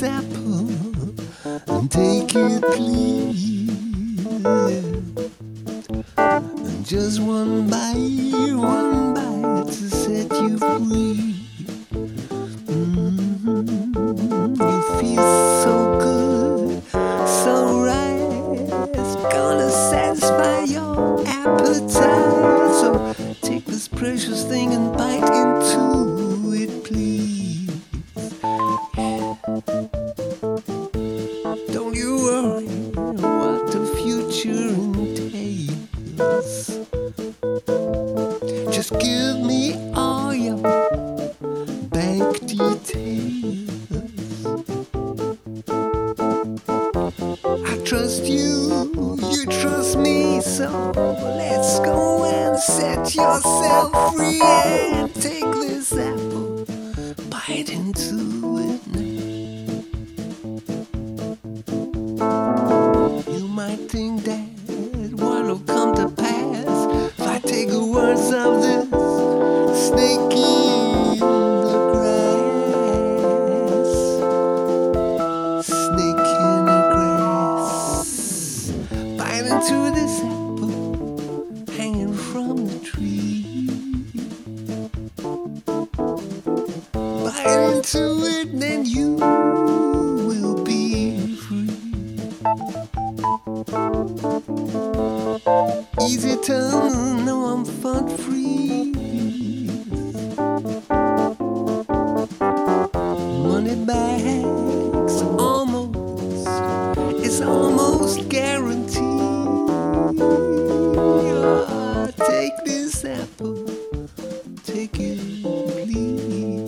this apple and take it, please. And just one bite to set you free. You feel so good, so right. It's gonna satisfy your appetite. So take this precious thing and bite into it, please. Don't you worry what the future entails. Just give me all your bank details. I trust you, you trust me, so let's go and set yourself free and take this apple, bite into it now. You might think that what'll come to pass if I take the words of this snake in the grass. Snake in the grass. Bite into this apple hanging from the tree. Bite into it, then you will be free. Easy tongue, no, I'm fun free. Money bags, almost, it's almost guaranteed. Take this apple, take it, please.